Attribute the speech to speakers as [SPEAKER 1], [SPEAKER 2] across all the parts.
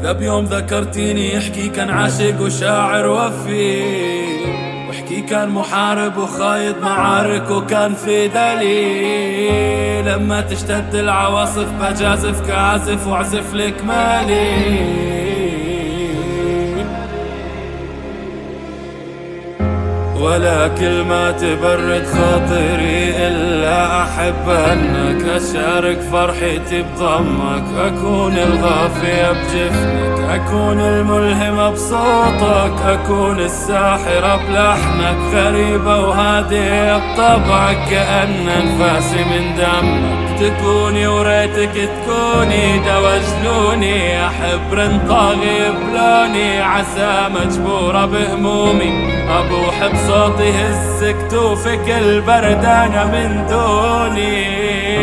[SPEAKER 1] بيوم ذكرتيني يحكي كان عاشق وشاعر وفي، وحكي كان محارب وخايض معارك وكان في دليل. لما تشتد العواصف بجازف كعازف واعزف لك مالي، ولا كلمة تبرد خاطري إلا أحب أنك أشارك فرحتي بضمك، أكون الغافية بجفنك، أكون الملهمة بصوتك، أكون الساحرة بلحنك، غريبة وهادئة بطبعك كأن أنفاسي من دمك. تكوني وريتك تكوني دوا جنوني، أحب رنطاغي بلوني عسى مجبورة بهمومي، أبوح بصوتي هز كتوفك البردانة من دوني.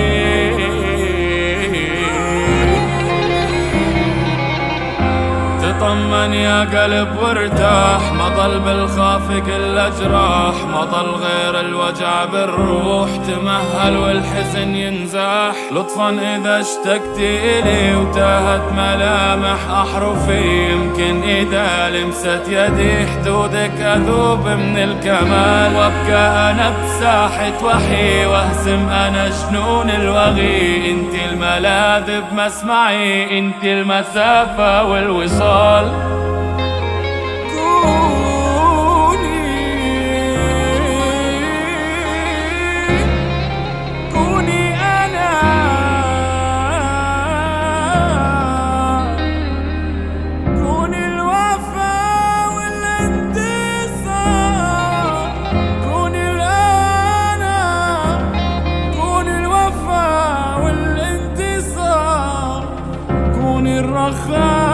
[SPEAKER 1] تطمن يا قلب وارتاح، ما ضل بالخافق الا جراح، ما ضل غير الوجع بالروح، تمهل والحزن ينزاح. لطفا اذا اشتقت الي وتاهت ملامح احرفي، يمكن اذا لمست يدي حدودك اذوب من الكمال، وابقى انا بساحة وحي واهزم انا جنون الوغي. انت الملاذ بمسمعي، انت المسافة والوصال. كوني أنا، كوني الوفا والانتصار، كوني الأنا، كوني الوفا والانتصار، كوني الرخاء